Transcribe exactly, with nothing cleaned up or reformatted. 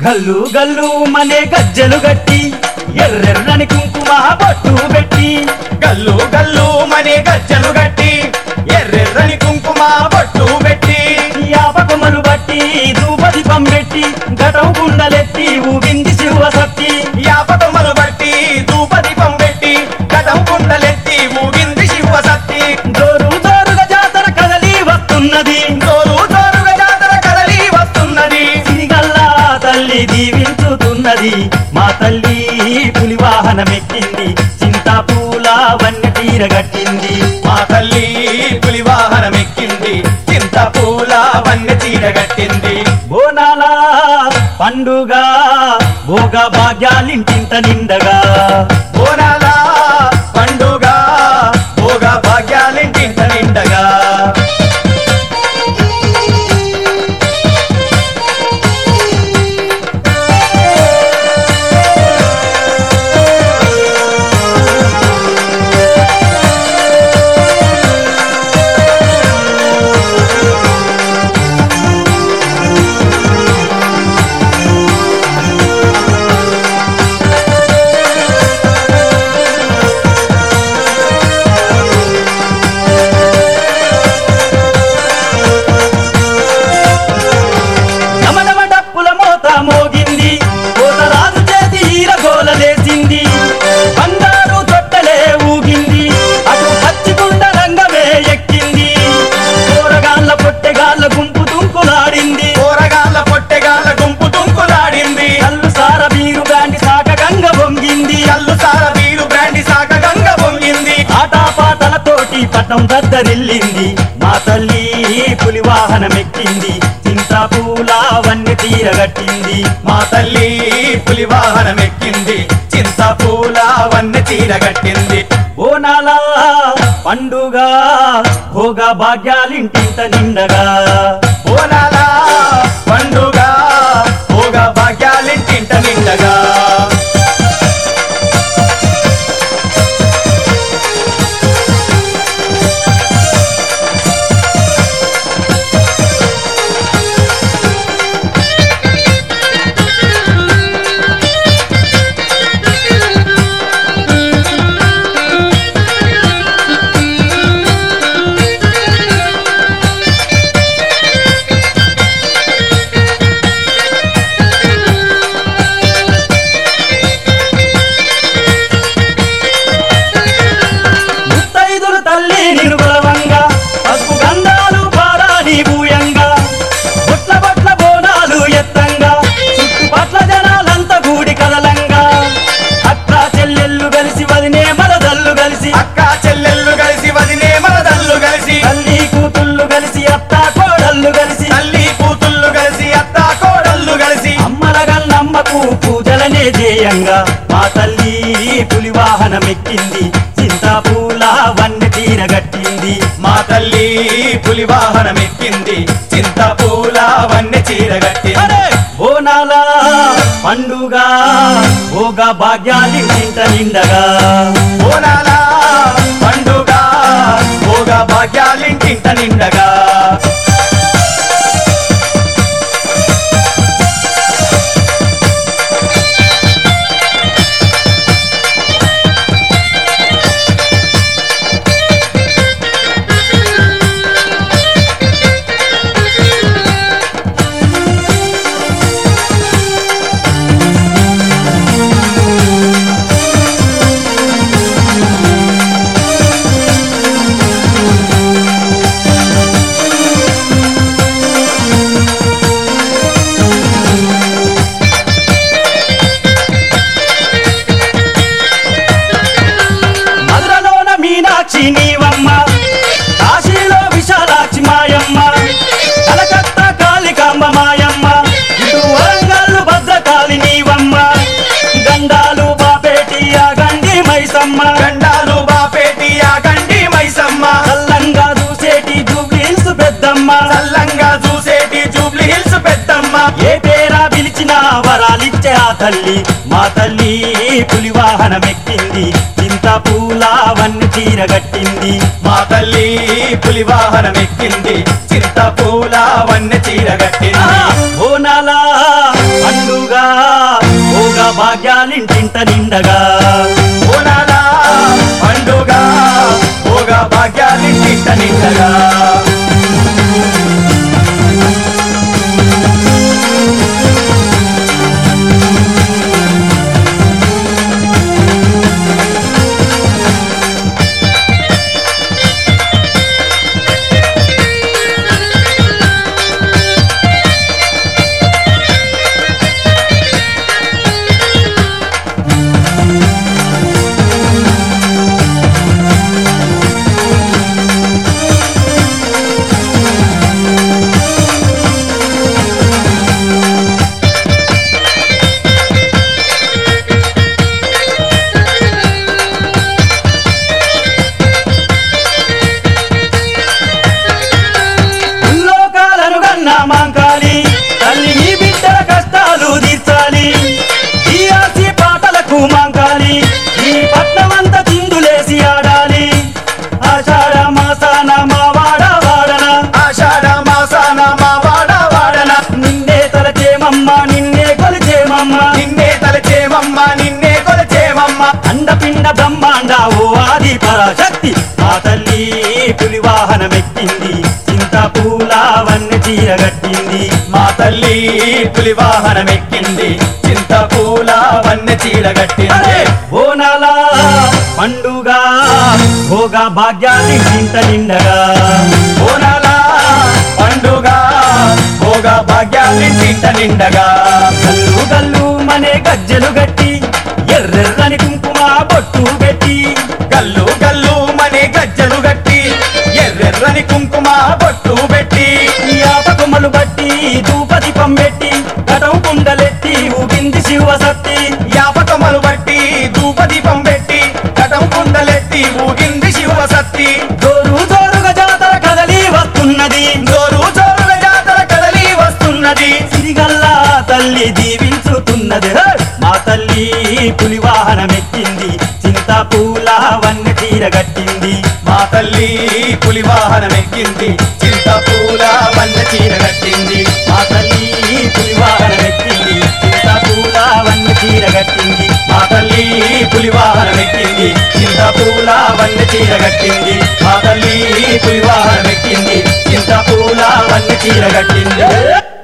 గల్లు గల్లు మనే గజ్జలు గట్టి ఎర్రెర్రని కుంకుమ బొట్టు పెట్టి గల్లు గల్లు మనే గజ్జలు గట్టి ఎర్రెర్రని కుంకుమ బొట్టు పెట్టి యాపకమలు బట్టి ధూపదీపం పెట్టి ఘటం కుండలెత్తి ఊగింది శివశక్తి యాపకమలు బట్టి ధూపదీపం పెట్టి గతం కుండలెత్తి ఊగింది శివశక్తి జోరు జోరుగా జాతర కదలి వస్తున్నది జోరు జోరుగా జాతర కదలి వస్తున్నది సిరిగల్లా తల్లి దీవించుతున్నది మా తల్లి పులి వాహనమెక్కింది చింతాపూల వన్య తీరగట్టింది మా తల్లి పులి వాహనమెక్కింది చింత పూల వన్నె తీరగట్టింది బోనాల పండుగ భోగ భాగ్యాలింటింత నిండగా బోనాల పండుగ భోగ భాగ్యాలింటింత నిండగా నమనమ డప్పుల మోత మోగింది కోతరాజు చేతి ఈరగోలలేసింది బంగారు తొట్టలే ఊగింది అటు పచ్చిగుండ రంగమే ఎక్కింది కూరగాళ్ళ పొట్టెగాళ్ళ గుంపు తుంకులాడింది కూరగాళ్ళ పొట్టెగాళ్ళ గుంపు తుంకులాడింది కల్లు సార బీరు గాండి సాక గంగ పొంగింది కల్లు సార వీరు బ్రాండి సాక గంగ పొంగింది ఆటాపాటలతోటి పట్టం దద్దరిల్లింది మా తల్లి పులి వాహనమెక్కింది చింతాపూల వన్య తీరగట్టింది మా తల్లి పులి వాహనమెక్కింది చింత పూల వన్నె తీరగట్టింది బోనాల పండుగ భోగ భాగ్యాలింటింత నిండగా బోనాల పండుగ భోగ భాగ్యాలింటింట నిండగా ముత్తైదులు తల్లి నిరుగలవంగా పసుపు గంధాలు పారాని భూయంగా బొట్ల బొట్ల బోనాలు ఎత్తంగా చుట్టుపట్ల జనాలంతా గూడి కదలంగా అక్క చెల్లెళ్ళు కలిసి వదినే మరదళ్ళు కలిసి అక్క చెల్లెళ్ళు కలిసి వదినే మరదళ్ళు కలిసి తల్లి కూతుళ్ళు కలిసి అత్త కోడళ్ళు కలిసి తల్లి కూతుళ్ళు కలిసి అత్త కోడళ్ళు కలిసి అమ్మల గల్లమ్మకు పూజలనే చేయంగా మా తల్లి పులి వాహనమెక్కింది చింతాపూల వన్య తీరగట్టింది మా తల్లి పులి వాహనమెక్కింది చింత పూల వన్నె చీరగట్టింది బోనాల పండుగ భోగ భాగ్యాలింటింత నిండగా బోనాల పండుగ భోగ భాగ్యాలింటింట నిండగా మధురలోన మీనాక్షి నీవమ్మ కాశీలో విశాలాక్షి మాయమ్మ కలకత్తా కాళికాంబ మాయమ్మ ఇటు వరంగల్లు భద్రకాళి నీవమ్మ గండాలు బాపేటి ఆ గండి మైసమ్మ గండాలు బాపేటి ఆ గండి మైసమ్మ చల్లంగా చూసేటి జూబ్లీహిల్స్ పెద్దమ్మ చల్లంగా చూసేటి జూబ్లీ హిల్స్ పెద్దమ్మ ఏ పేరా పిలిచినా వరాలిచ్చే ఆ తల్లి మా తల్లి పులి వాహనమెక్కింది చింత పూల వన్య తీరగట్టింది మా తల్లి పులి వాహనమెక్కింది చింత పూల వన్నె చీరగట్టింది బోనాల పండుగ నిండగా బోనాల పండుగ భోగ భాగ్యాలింటింట నిండగా లోకాలను గన్నా మాంకాలి తల్లి నీ బిడ్డల కష్టాలు తీర్చాలి ఈ ఆసి పాటలకు మాంకాలి ఈ పట్నమంతా చిందులేసి ఆడాలి ఆషాఢ మాసాన మా వాడ వాడన ఆషాఢ మాసాన మా వాడ వాడన నిన్నే తలచేమమ్మ నిన్నే కొలిచేమమ్మ నిన్నే తలచేమమ్మ నిన్నే కొలచేమమ్మ అండపిండ బ్రహ్మాండ ఓ ఆది పరాశక్తి మా తల్లి పులి వాహనమెక్కింది చింత పూల వన్నె చీరగట్టింది మా తల్లి పులి వాహనమెక్కింది చింత పూల వన్నె చీరగట్టింది అరే బోనాల పండుగ భోగ భాగ్యాన్ని చింత నిండగా బోనాల పండుగ భోగ భాగ్యాలింటింట నిండగా గల్లు గల్లు మనే గజ్జలు గట్టి ఎర్రెర్రని కుంకుమ బొట్టు పెట్టి గల్లు గల్లు మనే గజ్జలు గట్టి ఎర్రెర్రని కుంకుమ బొట్టు పెట్టి యాపకుమలు బట్టి ధూపదీపం పెట్టి కటం కుండలెత్తి ఊగింది శివసత్తి యాపకమలు బట్టి ధూపదీపం పెట్టి కటం కుండలెత్తి ఊగింది శివసత్తి జోరు జోరుగా జాతర కదలి వస్తున్నది జోరు జోరుల జాతర కదలి వస్తున్నది సిరిగల్లా తల్లి దీవించుతున్నది హే! మా తల్లి పులి వాహనమెక్కింది చింత పూల వన్నె చీరగట్టింది మా తల్లి పులి వాహనమెక్కింది చింత పూల వన్నె చీర కట్టింది మా తల్లి పులి వాహనమెక్కింది చింత పూల వన్నె చీరగట్టింది మా తల్లి పులి వాహనమెక్కింది చింత పూల వన్నె చీర కట్టింది మా తల్లి పులి వాహనమెక్కింది చింత పూల వన్నె చీర కట్టింది